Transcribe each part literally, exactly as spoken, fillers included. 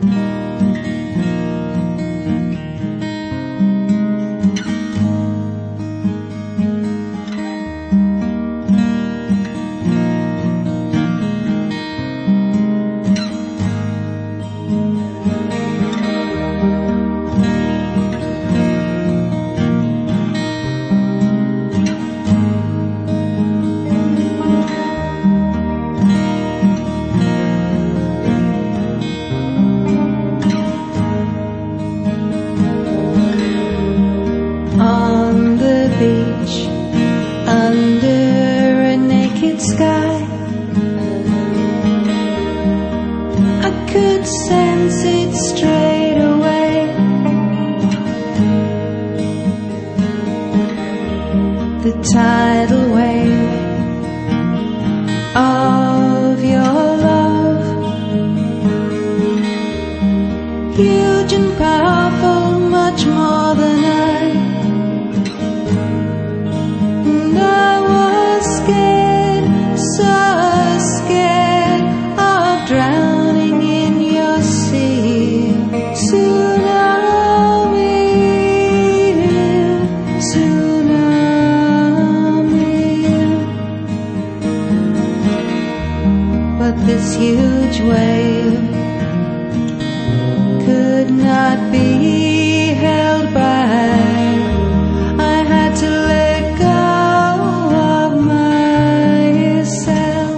On the beach, under a naked sky, I could sense it straight away. The tidal wave of your love, huge and powerful, much more than I. But this huge wave could not be held back. I had to let go of myself.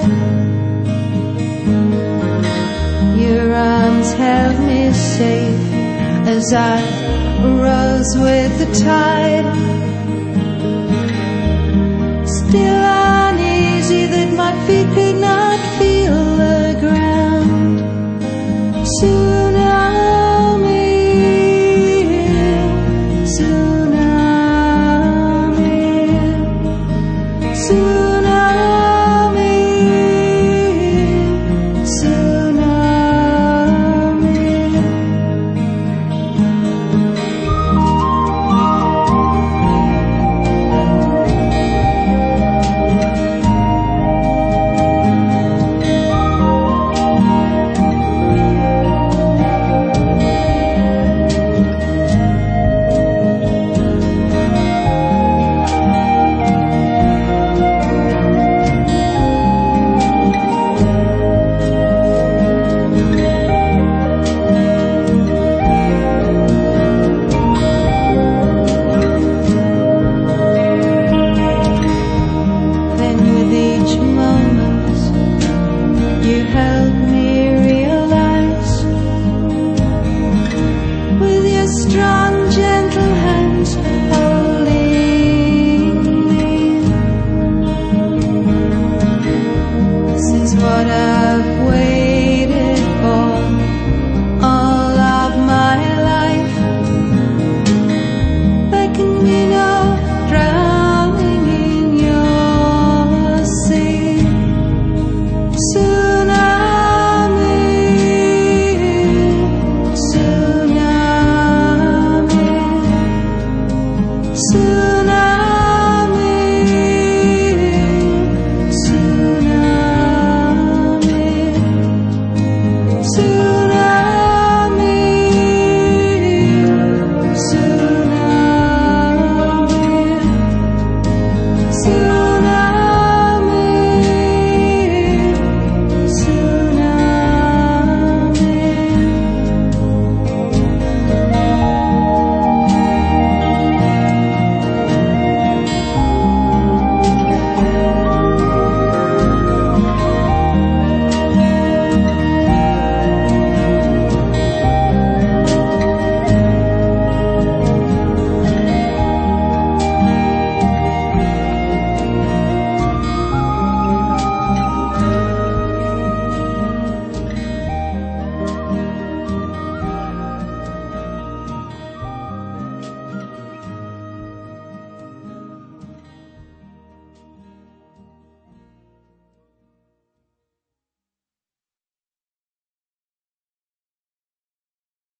Your arms held me safe as I rose with the tide.